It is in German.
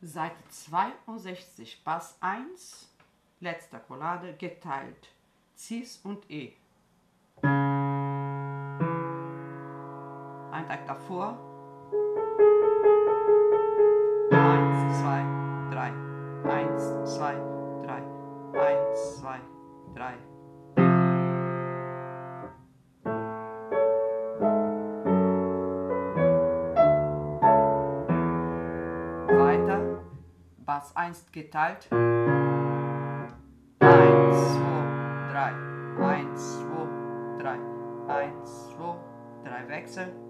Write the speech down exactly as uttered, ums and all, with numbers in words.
Seite zweiundsechzig, Bass eins, letzte Collade, geteilt, Cis und E. Ein Takt davor. eins, zwei, drei. eins, zwei, drei. eins, zwei, drei. Weiter, Bass eins geteilt. eins, zwei, drei. eins, zwei, drei. eins, zwei, drei. Wechsel.